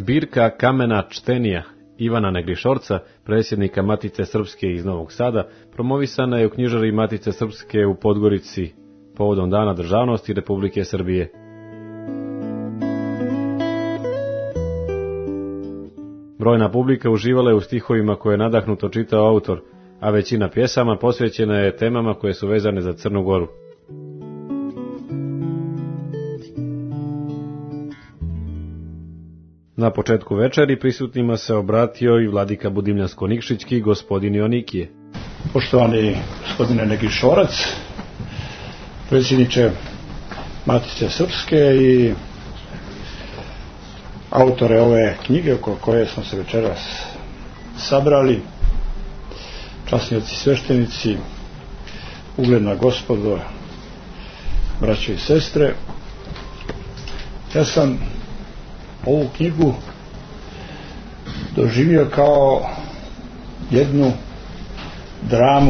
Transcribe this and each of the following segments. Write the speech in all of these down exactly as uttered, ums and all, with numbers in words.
Zbirka Kamena čtenija Ivana Negrišorca, predsjednika Matice Srpske iz Novog Sada, promovisana je u knjižari Matice Srpske u Podgorici povodom Dana državnosti Republike Srbije. Brojna publika uživala je u stihovima koje je nadahnuto čitao autor, a većina pjesama posvećena je temama koje su vezane za Crnu Goru. Na početku večeri prisutnima se obratio i vladika Budimljansko-Nikšićki, gospodin Jonikije. Poštovani gospodine Negrišorac, predsjedniče Matice Srpske i autore ove knjige oko koje smo se večeras sabrali, časnici sveštenici, ugledna gospodo, braće i sestre, ja sam ovu knjigu doživio kao jednu dramu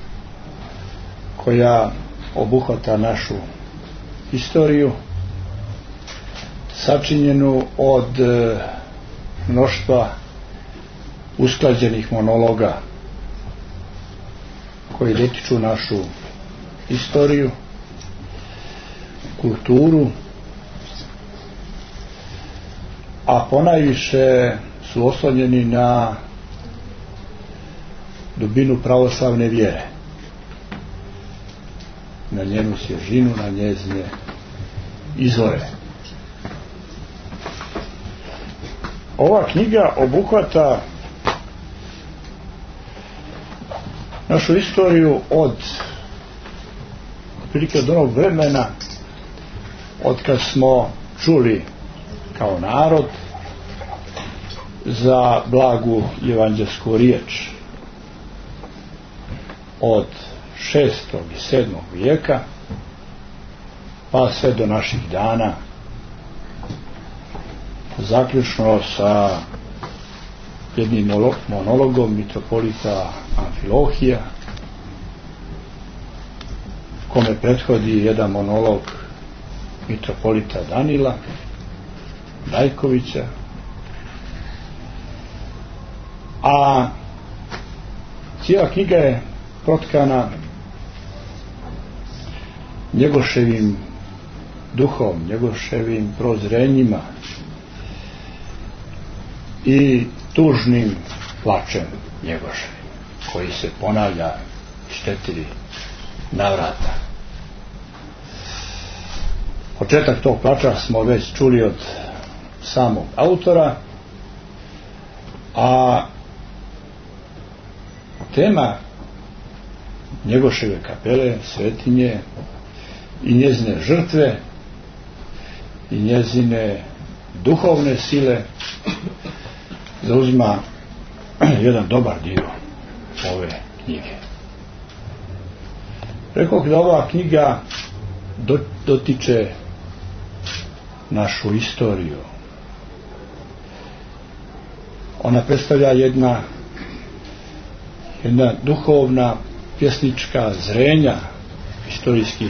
koja obuhvata našu istoriju, sačinjenu od mnoštva usklađenih monologa koji dotiču našu istoriju, kulturu, a ponajviše su oslonjeni na dubinu pravoslavne vjere, na njenu svježinu, na njezine izvore. Ova knjiga obuhvata našu istoriju od otprilike od onog vremena od kad smo čuli kao narod za blagu evanđelsku riječ, od šestog i sedmog vijeka pa sve do naših dana, zaključno sa jednim monologom mitropolita Amfilohija, kome prethodi jedan monolog mitropolita Danila Dajkovića, a cijela knjiga je protkana Njegoševim duhom, Njegoševim prozrenjima i tužnim plačem Njegoševim, koji se ponavlja iz četiri navrata. Početak tog plača smo već čuli od samog autora, a tema Njegoševe kapele, svetinje i njezine žrtve i njezine duhovne sile zauzima jedan dobar dio ove knjige. Rekao da ova knjiga dotiče našu istoriju. Ona predstavlja jedna jedna duhovna pjesnička zrenja istorijskih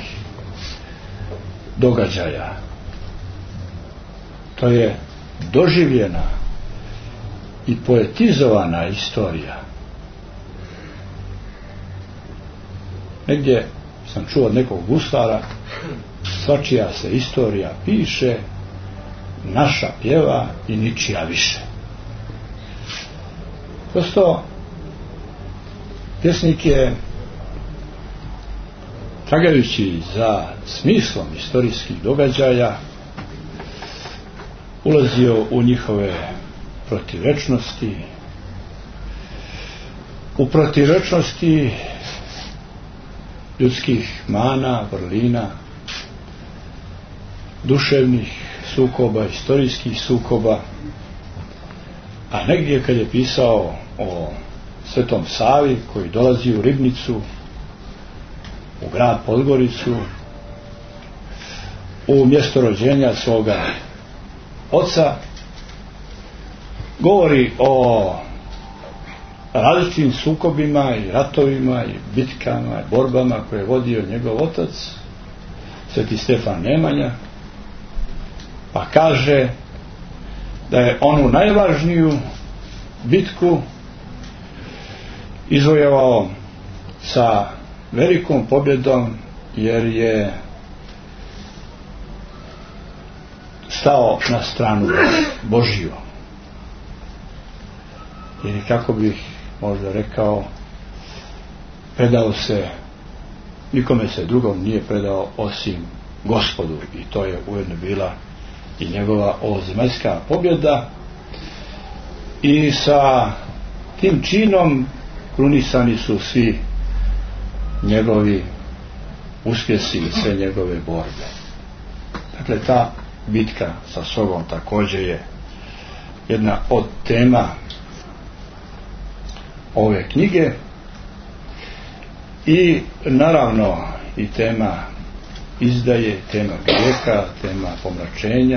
događaja. To je doživljena i poetizovana istorija. Negdje sam čuo od nekog guslara, svačija se istorija piše, naša pjeva i ničija više. Prosto pjesnik je, tragajući za smislom istorijskih događaja, ulazio u njihove protivrečnosti, u protivrečnosti ljudskih mana, vrlina, duševnih sukoba, istorijskih sukoba, a negdje kad je pisao o Svetom Savi koji dolazi u Ribnicu, u grad Podgoricu, u mjesto rođenja svoga oca, govori o različitim sukobima i ratovima i bitkama i borbama koje je vodio njegov otac, Sveti Stefan Nemanja, pa kaže da je onu najvažniju bitku izvojevao sa velikom pobjedom, jer je stao na stranu Božiju. Jer kako bih možda rekao, predao se, nikome se drugom nije predao osim Gospodu, i to je ujedno bila i njegova ovozemaljska pobjeda, i sa tim činom krunisani su svi njegovi uspjesi i sve njegove borbe. Dakle, ta bitka sa sobom također je jedna od tema ove knjige, i naravno i tema izdaje, tema grijeha, tema pomračenja.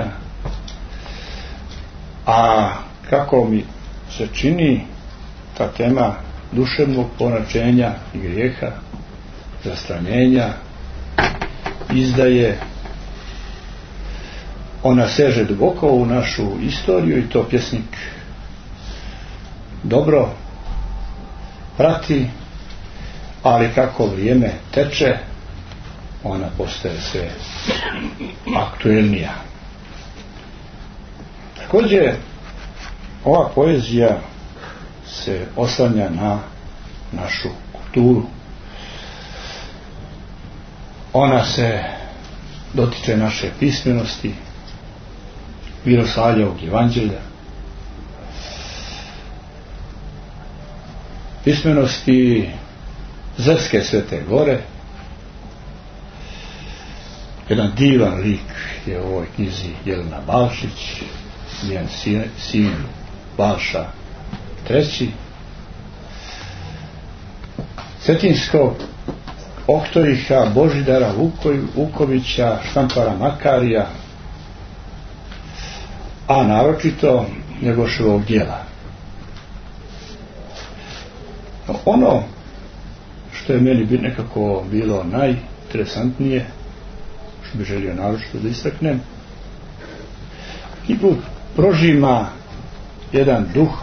A kako mi se čini, ta tema duševnog pomračenja i grijeha, zastranjenja, izdaje, ona seže duboko u našu istoriju, i to pjesnik dobro prati, ali kako vrijeme teče, ona postaje sve aktuelnija. Također, ova poezija se oslanja na našu kulturu. Ona se dotiče naše pismenosti, Miroslavljevog evanđelja, pismenosti Zrske Svete Gore. Jedan divan lik je u ovoj knjizi Jelena Balšić, njen sin, sin Balša treći. Cetinskog Oktoriha, Božidara Vukovića, Štampara Makarija, a naročito Njegoševog djela. Ono što je meni nekako bilo najinteresantnije, što bi želio naročito da istaknem, knjigu prožima jedan duh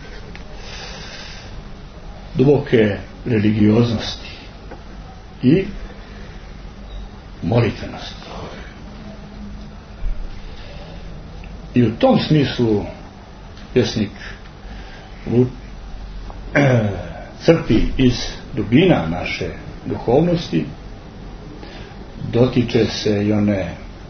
duboke religioznosti i molitvenosti. I u tom smislu pjesnik crpi iz dubina naše duhovnosti, dotiče se i one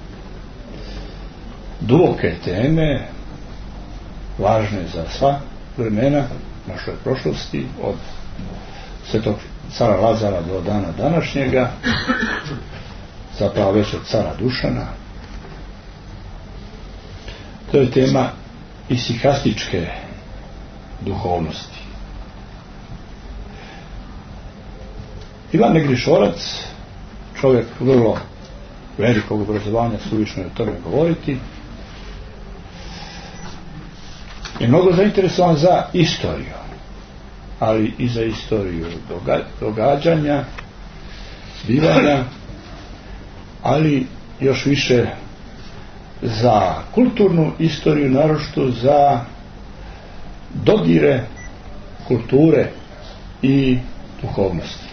duboke teme važne za sva vremena našoj prošlosti, od svetog cara Lazara do dana današnjega, zapravo već od cara Dušana. To je tema isihastičke duhovnosti. Ivan Negrišorac, čovjek vrlo velikog obrazovanja, suvišno je o tome govoriti, je mnogo zainteresovan za istoriju, ali i za istoriju događanja, zbivanja, ali još više za kulturnu istoriju, naročito za dodire kulture i duhovnosti.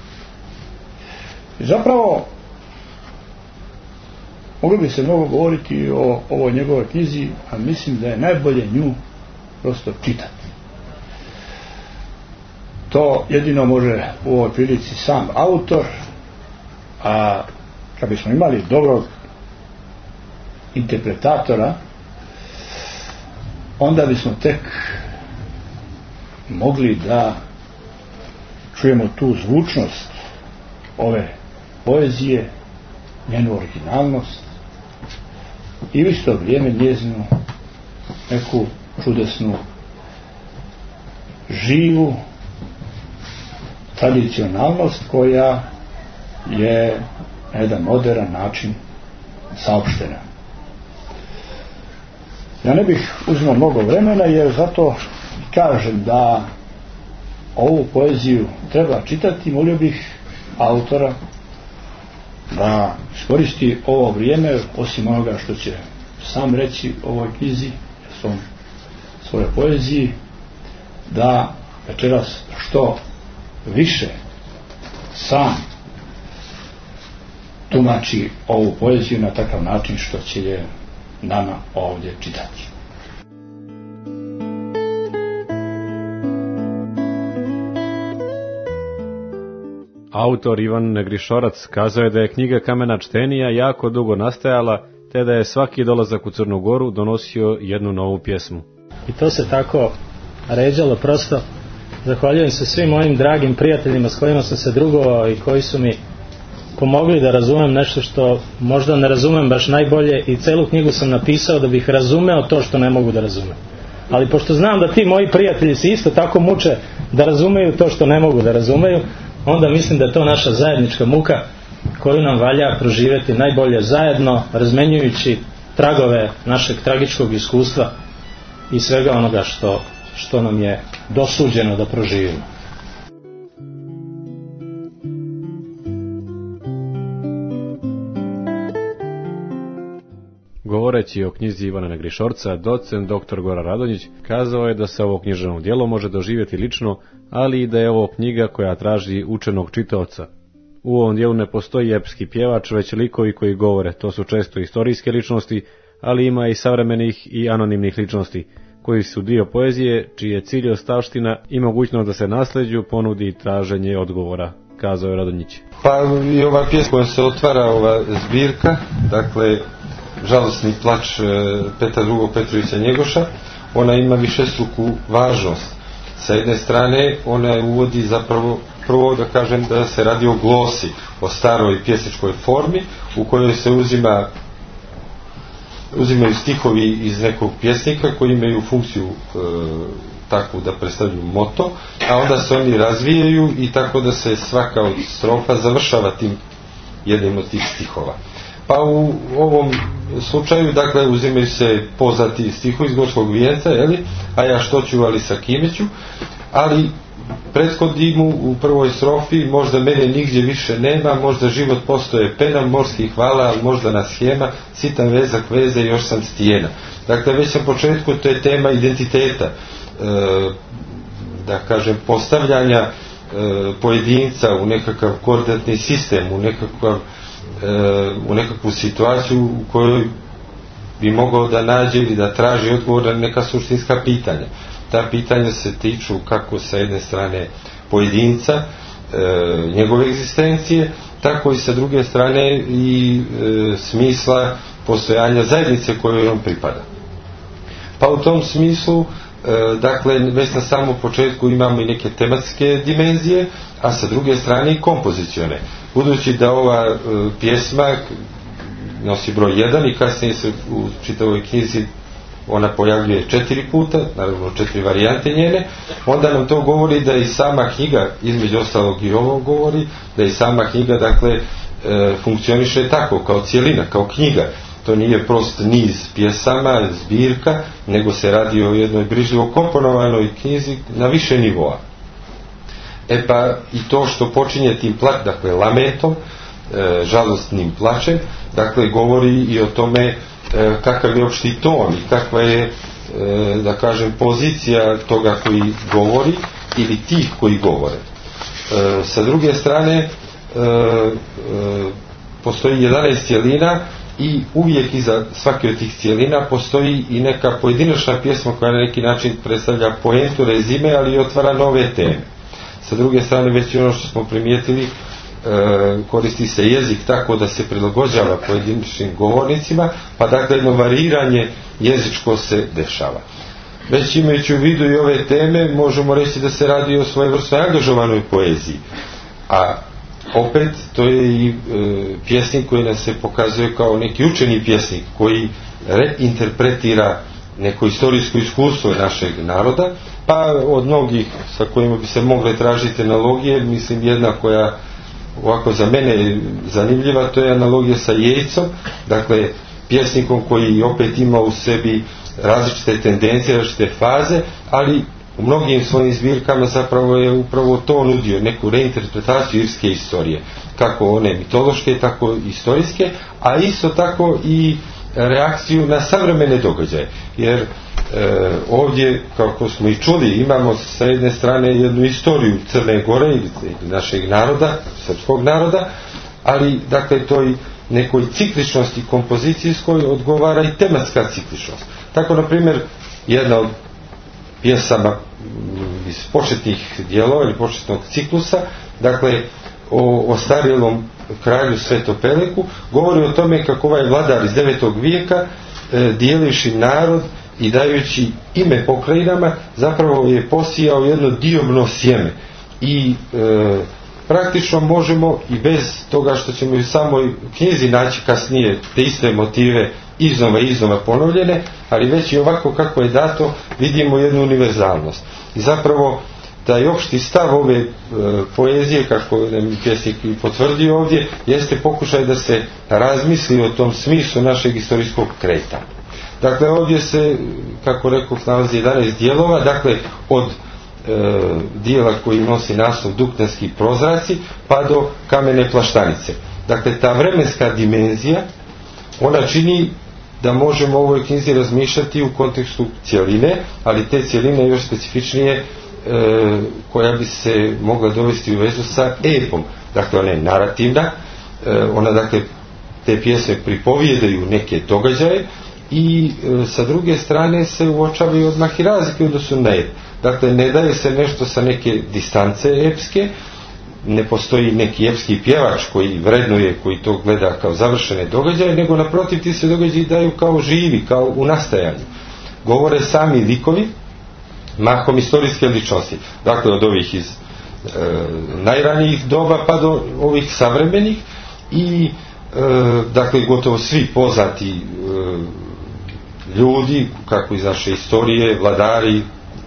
I zapravo moglo bi se mnogo govoriti o ovoj njegovoj knjizi, a mislim da je najbolje nju prosto čitati. To jedino može u ovoj prilici sam autor, a kad bismo imali dobrog interpretatora, onda bismo tek mogli da čujemo tu zvučnost ove poezije, njenu originalnost i u isto vrijeme njezinu neku čudesnu, živu tradicionalnost koja je na jedan moderan način saopštena. Ja ne bih uzimao mnogo vremena, jer zato kažem da ovu poeziju treba čitati. Molio bih autora da iskoristi ovo vrijeme, osim onoga što će sam reći o ovoj knjizi, svom, svoje poeziji, da večeras što više sam tumači ovu poeziju na takav način što će je nama ovdje čitati. Autor Ivan Negrišorac kazao je da je knjiga Kamena čtenija jako dugo nastajala, te da je svaki dolazak u Crnu Goru donosio jednu novu pjesmu. I to se tako ređalo prosto. Zahvaljujem se svim mojim dragim prijateljima s kojima sam se drugovao i koji su mi pomogli da razumem nešto što možda ne razumem baš najbolje, i celu knjigu sam napisao da bih razumeo to što ne mogu da razumem. Ali pošto znam da ti moji prijatelji se isto tako muče da razumeju to što ne mogu da razumeju, onda mislim da je to naša zajednička muka koju nam valja proživjeti najbolje zajedno, razmenjujući tragove našeg tragičkog iskustva i svega onoga što, što nam je dosuđeno da proživimo. Govoreći o knjizi Ivana Negrišorca, docent doktor Goran Radonjić kazao je da se ovo književno djelo može doživjeti lično, ali i da je ovo knjiga koja traži učenog čitaoca. U ovom dijelu ne postoji epski pjevač, već likovi koji govore. To su često istorijske ličnosti, ali ima i savremenih i anonimnih ličnosti, koji su dio poezije, čiji je cilj ostavština i mogućnost da se nasljeđu ponudi traženje odgovora, kazao je Radonjić. Pa i ova pjesma koja se otvara, ova zbirka, dakle Žalosni plač Petra drugog Petrovića Njegoša, ona ima višestruku važnost. Sa jedne strane ona uvodi zapravo, prvo da kažem da se radi o glosi, o staroj pjesničkoj formi u kojoj se uzima uzimaju stihovi iz nekog pjesnika koji imaju funkciju e, takvu da predstavljaju moto, a onda se oni razvijaju i tako da se svaka od strofa završava tim jednim od tih stihova. Pa u ovom slučaju, dakle, uzimaju se poznati stihovi iz Gorskog vijenca, jeli, a ja što ću, ali sa kime ću, ali prethodi mu u prvoj strofi: možda mene nigdje više nema, možda život postoje pena, morskih vala, možda na schema, sitan vezak veze, još sam stijena. Dakle, već na početku to je tema identiteta, e, da kažem, postavljanja e, pojedinca u nekakav koordinatni sistem, u nekakav u nekakvu situaciju u kojoj bi mogao da nađe ili da traži odgovor na neka suštinska pitanja. Ta pitanja se tiču kako sa jedne strane pojedinca, e, njegove egzistencije, tako i sa druge strane i e, smisla postojanja zajednice kojoj on pripada. Pa u tom smislu, e, dakle, već na samom početku imamo i neke tematske dimenzije, a sa druge strane i kompozicione. Budući da ova e, pjesma nosi broj jedan i kasnije se u čitavoj knjizi ona pojavljuje četiri puta, naravno četiri varijante njene, onda nam to govori da i sama knjiga, između ostalog i ovo govori, da i sama knjiga, dakle, e, funkcioniše tako, kao cijelina, kao knjiga. To nije prost niz pjesama, zbirka, nego se radi o jednoj brižljivo komponovanoj knjizi na više nivoa. E pa i to što počinje tim plač, dakle lamentom, e, žalostnim plačem, dakle govori i o tome e, kakav je opšti ton i kakva je, e, da kažem, pozicija toga koji govori ili tih koji govore. E, sa druge strane, e, e, postoji jedanaest cijelina i uvijek iza svake od tih cijelina postoji i neka pojedinačna pjesma koja na neki način predstavlja poentu, rezime, ali i otvara nove teme. Sa druge strane, već ono što smo primijetili, e, koristi se jezik tako da se prilagođava pojedinačnim govornicima, pa dakle jedno variranje jezičko se dešava. Već imajući u vidu i ove teme, možemo reći da se radi o svojevrsnoj angažovanoj poeziji. A opet, to je i e, pjesnik koji nas se pokazuje kao neki učeni pjesnik, koji reinterpretira neko istorijsko iskustvo našeg naroda, pa od mnogih sa kojima bi se mogle tražiti analogije, mislim jedna koja ovako za mene je zanimljiva, to je analogija sa Jejcom, dakle pjesnikom koji opet ima u sebi različite tendencije, različite faze, ali u mnogim svojim zbirkama zapravo je upravo to nudio, neku reinterpretaciju irske istorije, kako one mitološke, tako i istorijske, a isto tako i reakciju na savremene događaje. Jer e, ovdje, kako smo i čuli, imamo sa jedne strane jednu istoriju Crne Gore ili našeg naroda, srpskog naroda, ali dakle toj nekoj cikličnosti kompozicijskoj odgovara i tematska cikličnost. Tako, na primjer, jedna od pjesama iz početnih dijelova ili početnog ciklusa, dakle o ostarjelom kralju Svetopeleku, govori o tome kako ovaj vladar iz devetog vijeka e, dijelivši narod i dajući ime pokrajinama zapravo je posijao jedno diobno sjeme i e, praktično možemo i bez toga što ćemo u samoj knjizi naći kasnije te iste motive iznova i iznova ponovljene, ali već i ovako kako je dato vidimo jednu univerzalnost. I zapravo taj opšti stav ove e, poezije, kako je pjesnik i potvrdio ovdje, jeste pokušaj da se razmisli o tom smislu našeg istorijskog kretanja. Dakle, ovdje se, kako rekao, nalazi jedanaest dijelova, dakle, od e, dijela koji nosi naslov Duktanski prozraci, pa do Kamene plaštanice. Dakle, ta vremenska dimenzija, ona čini da možemo u ovoj knjizi razmišljati u kontekstu cjeline, ali te cjeline još specifičnije E, koja bi se mogla dovesti u vezu sa epom. Dakle, ona je narativna, e, ona, dakle, te pjesme pripovijedaju neke događaje i e, sa druge strane se uočavaju odmah i razlike u odnosu na ep. Dakle, ne daje se nešto sa neke distance epske, ne postoji neki epski pjevač koji vrednuje, koji to gleda kao završene događaje, nego naprotiv ti se događaji daju kao živi, kao u nastajanju. Govore sami likovi, mahom istorijske ličnosti, dakle od ovih iz e, najranijih doba pa do ovih savremenih i e, dakle gotovo svi poznati e, ljudi, kako iz naše istorije, vladari, e,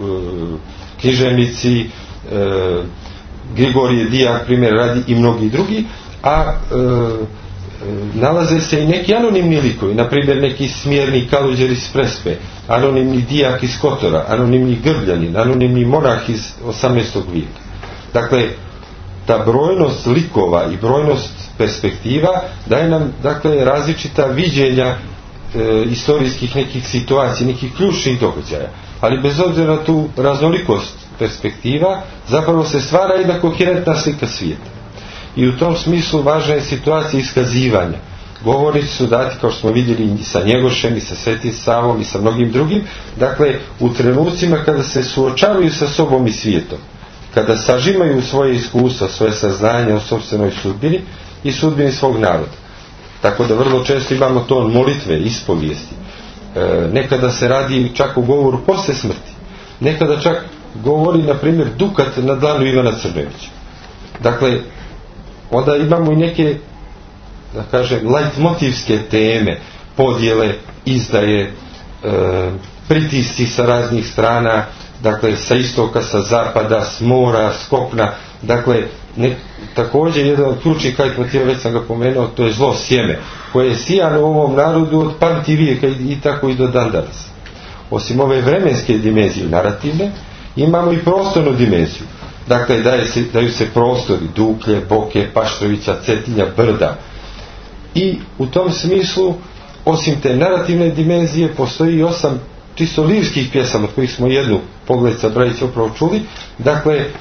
književnici, e, Grigorije Dijak, primjer radi, i mnogi drugi, a e, nalaze se i neki anonimni likovi, na primjer neki smjerni Kaluđer iz Prespe, anonimni Dijak iz Kotora, anonimni Grbljanin, anonimni monah iz osamnaestog vijeka. Dakle, ta brojnost likova i brojnost perspektiva daje nam, dakle, različita viđenja e, istorijskih nekih situacija, nekih ključnih događaja. Ali bez obzira na tu raznolikost perspektiva, zapravo se stvara jedna koherentna slika svijeta. I u tom smislu važna je situacija iskazivanja. Govornici su dati, kao što smo vidjeli, i sa Njegošem, i sa Svetim Savom, i sa mnogim drugim. Dakle, u trenucima kada se suočavaju sa sobom i svijetom, kada sažimaju svoje iskustva, svoje saznanje o sopstvenoj sudbini i sudbini svog naroda. Tako da vrlo često imamo to molitve, ispovijesti. E, nekada se radi čak u govoru posle smrti. Nekada čak govori, na primjer, Dukat na dlanu Ivana Crnojevića. Dakle, onda imamo i neke, da kažem, leitmotivske teme, podjele, izdaje, e, pritisci sa raznih strana, dakle sa istoka, sa zapada, s mora, s kopna. Dakle, ne, također jedan od ključnih leitmotiva, već sam ga pomenuo, to je zlo sjeme, koje je sijano u ovom narodu od pamti vijeka i, i tako i do dan danas. Osim ove vremenske dimenzije narativne, imamo i prostornu dimenziju. Dakle, daje se, daju se prostori, Duklje, Boke, Paštrovića, Cetinja, Brda. I u tom smislu, osim te narativne dimenzije, postoji i osam čisto lirskih pjesama, od kojih smo jednu Pogledca Brajića upravo čuli. Dakle, e,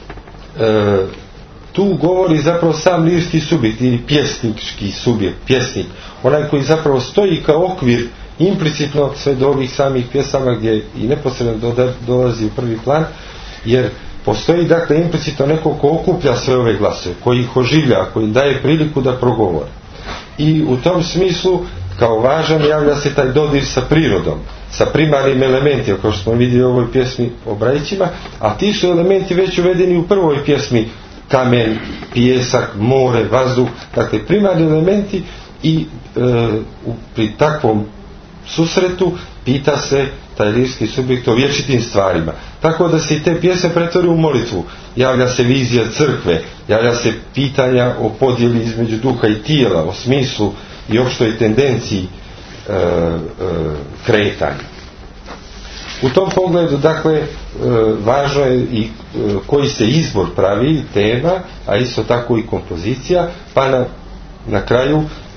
tu govori zapravo sam lirski subjekt ili pjesnički subjekt, pjesnik, onaj koji zapravo stoji kao okvir implicitno sve do ovih samih pjesama gdje i neposredno dolazi u prvi plan, jer postoji, dakle, implicitno neko ko okuplja sve ove glasove, koji ih oživlja, koji im daje priliku da progovore. I u tom smislu, kao važan, javlja se taj dodir sa prirodom, sa primarnim elementima, kao što smo vidjeli u ovoj pjesmi o Brajićima, a ti su elementi već uvedeni u prvoj pjesmi: kamen, pijesak, more, vazduh, dakle primarni elementi. I e, u, pri takvom susretu pita se taj lirski subjekt o vječitim stvarima. Tako da se i te pjesme pretvore u molitvu. Javlja se vizija crkve, javlja se pitanja o podjeli između duha i tijela, o smislu i opštoj tendenciji e, e, kretanja. U tom pogledu, dakle, e, važno je i e, koji se izbor pravi, tema, a isto tako i kompozicija, pa na, na kraju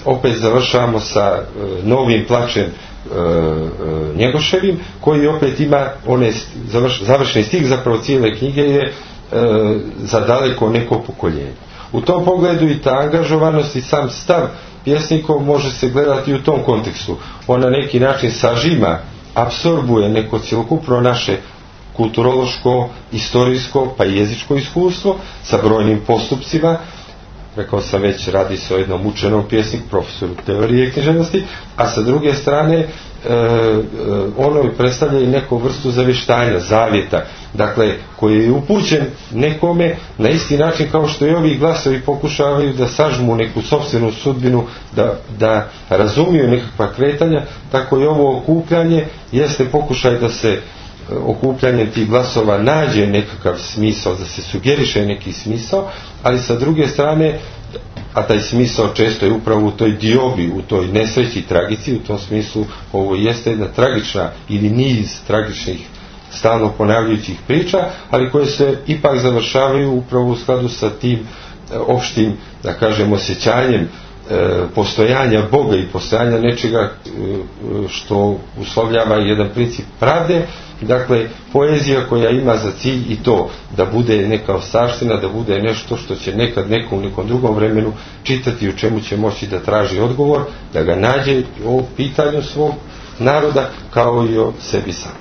opet završavamo sa novim plačem Njegoševim, koji opet ima one završni stih, zapravo cijele knjige je za daleko neko pokoljenje. U tom pogledu i ta angažovanost i sam stav pjesnikov može se gledati u tom kontekstu. On na neki način sažima, apsorbuje neko cjelokupno naše kulturološko, istorijsko pa i jezičko iskustvo sa brojnim postupcima. Rekao sam već, radi se o jednom učenom pjesniku, profesoru teorije književnosti, a sa druge strane e, e, ono predstavlja i neku vrstu zavještanja, zavjeta, dakle, koji je upućen nekome na isti način kao što i ovi glasovi pokušavaju da sažmu neku sopstvenu sudbinu, da, da razumiju nekakva kretanja, tako i ovo okupljanje jeste pokušaj da se okupljanjem tih glasova nađe nekakav smisao, da se sugeriše neki smisao, ali sa druge strane, a taj smisao često je upravo u toj diobi, u toj nesreći, tragici, u tom smislu ovo jeste jedna tragična ili niz tragičnih stalno ponavljajućih priča, ali koje se ipak završavaju upravo u skladu sa tim opštim, da kažem, osjećanjem postojanja Boga i postojanja nečega što uslovljava jedan princip pravde. Dakle, poezija koja ima za cilj i to da bude neka ostavština, da bude nešto što će nekad neko u nekom drugom vremenu čitati, u čemu će moći da traži odgovor, da ga nađe o pitanju svog naroda kao i o sebi samom.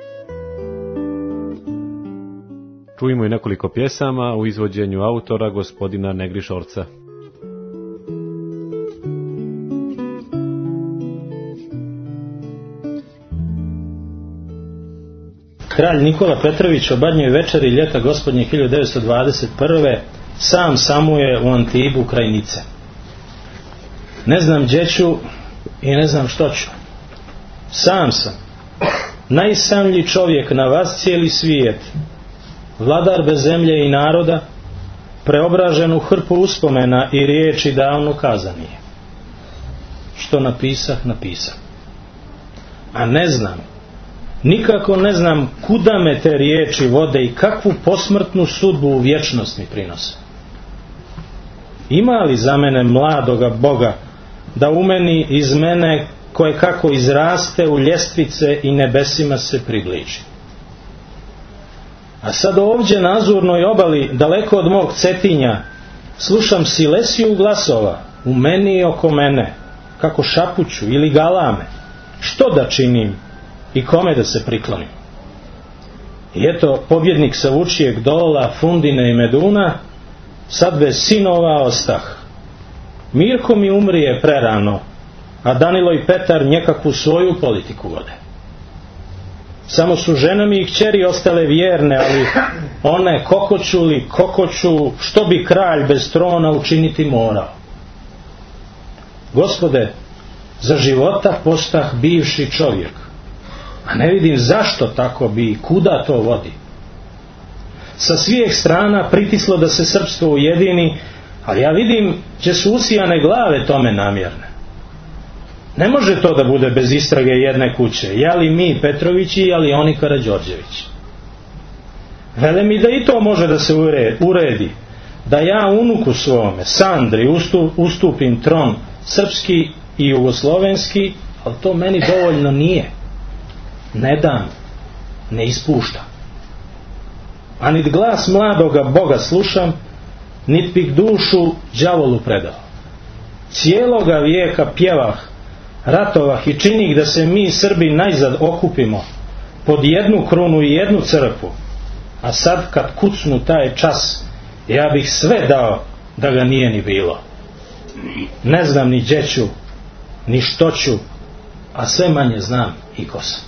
Čujemo i nekoliko pjesama u izvođenju autora gospodina Negrišorca. Kralj Nikola Petrović o Badnjoj večeri ljeta gospodnje hiljadu devetsto dvadeset prve sam samuje u Antibu kraj Nice. Ne znam gdje ću i ne znam što ću. Sam sam. Najsamlji čovjek na vas cijeli svijet. Vladar bez zemlje i naroda, preobražen u hrpu uspomena i riječi davno kazanije. Što napisah, napisah. A ne znam, nikako ne znam kuda me te riječi vode i kakvu posmrtnu sudbu u vječnost mi prinose. Ima li za mene mladoga Boga da u meni iz mene koje kako izraste u ljestvice i nebesima se približi? A sad ovdje na azurnoj obali, daleko od mog Cetinja, slušam silesiju glasova u meni i oko mene, kako šapuću ili galame. Što da činim i kome da se priklonim? I eto, pobjednik sa Vučijeg dola, Fundine i Meduna, sad bez sinova ostah. Mirko mi umrije prerano, a Danilo i Petar nekakvu svoju politiku vode. Samo su žene mi i kćeri ostale vjerne, ali one kokoću li kokoću, što bi kralj bez trona učiniti morao. Gospode, za života postah bivši čovjek, a ne vidim zašto tako bi i kuda to vodi. Sa svih strana pritislo da se srpstvo ujedini, ali ja vidim gdje su usijane glave tome namjerne. Ne može to da bude bez istrage jedne kuće, jeli mi Petrovići, jeli oni Karađorđevići. Vele mi da i to može da se uredi, da ja unuku svome, Sandri, ustupim tron srpski i jugoslovenski, ali to meni dovoljno nije. Ne dam, ne ispuštam. A nit glas mladoga Boga slušam, nit bih dušu đavolu predao. Cijeloga vijeka pjevah, ratovah i činih da se mi Srbi najzad okupimo pod jednu krunu i jednu crkvu, a sad kad kucnu taj čas, ja bih sve dao da ga nije ni bilo. Ne znam ni gdje ću, ni što ću, a sve manje znam i ko sam.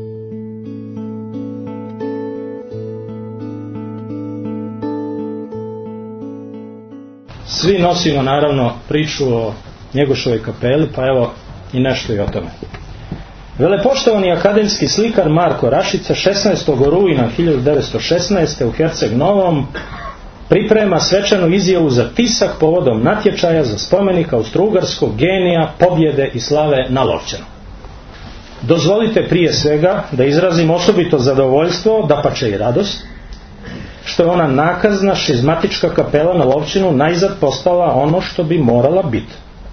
Svi nosimo naravno priču o Njegoševoj kapeli, pa evo i nešto i o tome. Velepoštovani akademski slikar Marko Rašica šesnaestog rujna hiljadu devetsto šesnaeste u Herceg Novom priprema svečanu izjavu za tisak povodom natječaja za spomenik austrougarskog genija, pobjede i slave na Lovćenu. Dozvolite prije svega da izrazim osobito zadovoljstvo, dapače i radost, što je ona nakazna šizmatička kapela na Lovćenu najzad postala ono što bi morala biti.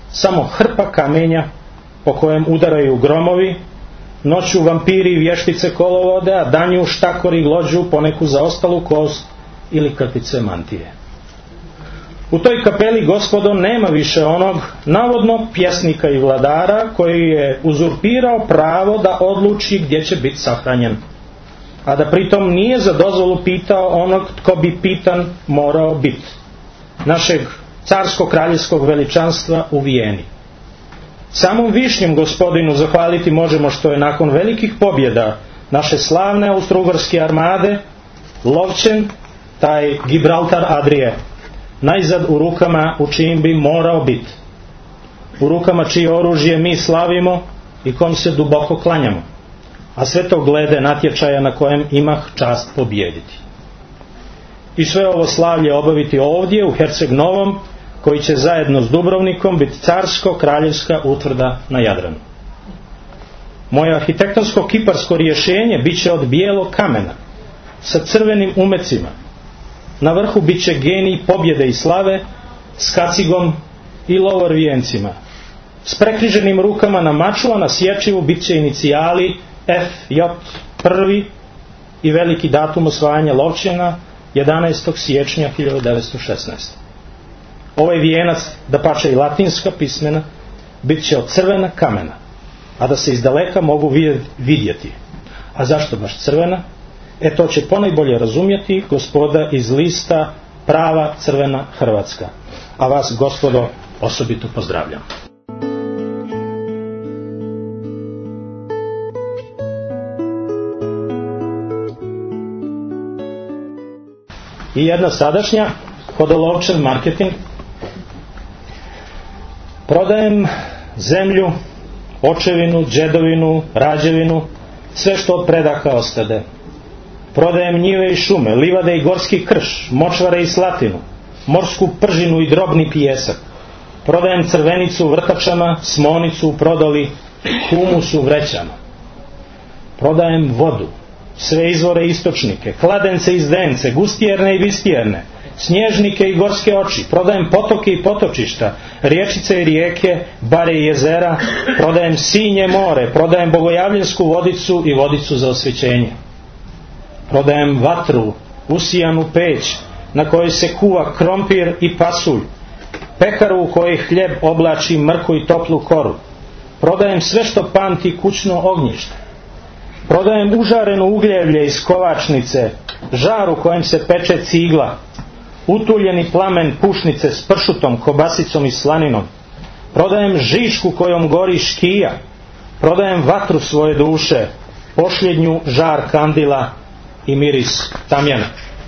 samo hrpa kamenja po kojem udaraju gromovi, noću vampiri i vještice kolovode, a danju štakori glođu poneku zaostalu kost ili krpice mantije. U toj kapeli, gospodo, nema više onog navodno pjesnika i vladara koji je uzurpirao pravo da odluči gdje će biti sahranjen, a da pritom nije za dozvolu pitao onog tko bi pitan morao biti, našeg carsko-kraljevskog veličanstva u Vijeni. Samom višnjem gospodinu zahvaliti možemo što je nakon velikih pobjeda naše slavne austro-ugarske armade lovčen taj Gibraltar Adrije, najzad u rukama u čijim bi morao biti, u rukama čije oružje mi slavimo i kom se duboko klanjamo, a sve to glede natječaja na kojem imah čast pobijediti. I sve ovo slavlje obaviti ovdje u Herceg Novom, koji će zajedno s Dubrovnikom biti carsko-kraljevska utvrda na Jadranu. Moje arhitektonsko-kiparsko rješenje bit će od bijelog kamena sa crvenim umecima. Na vrhu bit će genij pobjede i slave s kacigom i lovor vijencima. S prekriženim rukama na maču, a na sječivu bit će inicijali F J prvi i veliki datum osvajanja Lovćena jedanaestog siječnja hiljadu devetsto šesnaeste. Ovaj vijenac, da pače i latinska pismena, bit će od crvena kamena, a da se iz daleka mogu vidjeti. A zašto baš crvena? E to će ponajbolje razumjeti gospoda iz lista Prava crvena Hrvatska. A vas, gospodo, osobito pozdravljam. I jedna sadašnja, Hodolovčev marketing. Prodajem zemlju, očevinu, džedovinu, rađevinu, sve što od predaka ostade. Prodajem njive i šume, livade i gorski krš, močvare i slatinu, morsku pržinu i drobni pijesak. Prodajem crvenicu u vrtačama, smonicu u prodoli, humus u vrećama. Prodajem vodu, sve izvore i istočnike, kladence i zdence, gustijerne i vistijerne, snježnike i gorske oči. Prodajem potoke i potočišta, riječice i rijeke, bare i jezera. Prodajem sinje more, prodajem bogojavljensku vodicu i vodicu za osvećenje. Prodajem vatru, usijanu peć na kojoj se kuva krompir i pasulj, pekaru u kojoj hljeb oblači mrku i toplu koru. Prodajem sve što pamti kućno ognjište. Prodajem užareno ugljevlje iz kovačnice, žar u kojem se peče cigla, utuljeni plamen pušnice s pršutom, kobasicom i slaninom. Prodajem žišku kojom gori škija. Prodajem vatru svoje duše, pošljednju žar kandila i miris tamjana.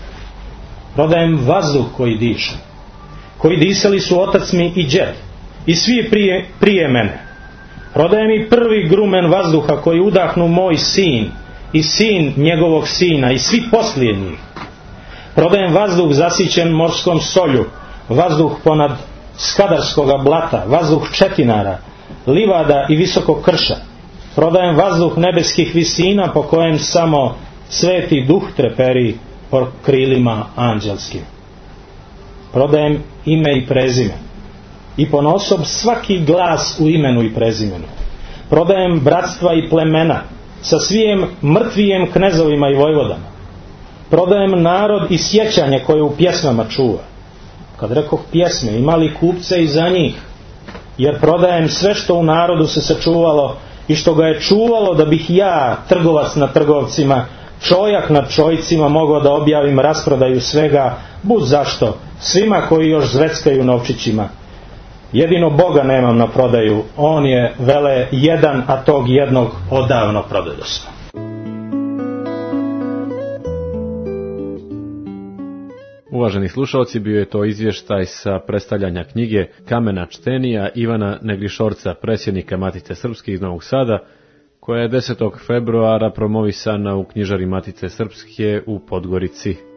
Prodajem vazduh koji diše, koji disali su otac mi i džed i svi prije, prije mene. Prodajem i prvi grumen vazduha koji udahnu moj sin i sin njegovog sina i svi posljednji. Prodajem vazduh zasićen morskom solju, vazduh ponad skadarskoga blata, vazduh četinara, livada i visokog krša. Prodajem vazduh nebeskih visina po kojem samo sveti duh treperi po krilima anđelskim. Prodajem ime i prezime i ponosob svaki glas u imenu i prezimenu. Prodajem bratstva i plemena sa svijem mrtvijem knezovima i vojvodama. Prodajem narod i sjećanje koje u pjesmama čuva. Kad rekoh pjesme, imali kupce i za njih, jer prodajem sve što u narodu se sačuvalo i što ga je čuvalo da bih ja, trgovac na trgovcima, čojak nad čojcima, mogao da objavim rasprodaju svega, bud zašto, svima koji još zveckaju novčićima. Jedino Boga nemam na prodaju, on je, vele, jedan, a tog jednog odavno prodajosmo. Uvaženi slušalci, bio je to izvještaj sa predstavljanja knjige Kamena čtenija Ivana Negrišorca, predsjednika Matice Srpske iz Novog Sada, koja je desetog februara promovisana u knjižari Matice Srpske u Podgorici.